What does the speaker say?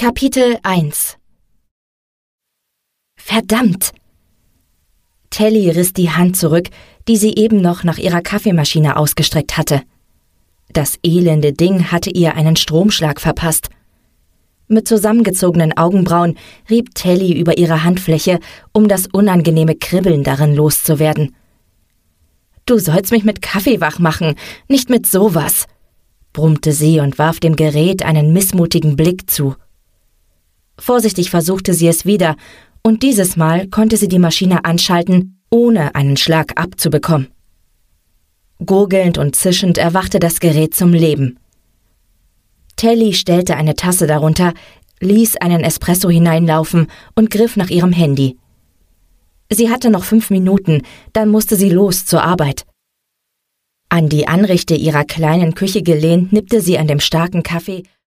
Kapitel 1 Verdammt! Telly riss die Hand zurück, die sie eben noch nach ihrer Kaffeemaschine ausgestreckt hatte. Das elende Ding hatte ihr einen Stromschlag verpasst. Mit zusammengezogenen Augenbrauen rieb Telly über ihre Handfläche, um das unangenehme Kribbeln darin loszuwerden. »Du sollst mich mit Kaffee wach machen, nicht mit sowas«, brummte sie und warf dem Gerät einen missmutigen Blick zu. Vorsichtig versuchte sie es wieder, und dieses Mal konnte sie die Maschine anschalten, ohne einen Schlag abzubekommen. Gurgelnd und zischend erwachte das Gerät zum Leben. Telly stellte eine Tasse darunter, ließ einen Espresso hineinlaufen und griff nach ihrem Handy. Sie hatte noch 5 Minuten, dann musste sie los zur Arbeit. An die Anrichte ihrer kleinen Küche gelehnt, nippte sie an dem starken Kaffee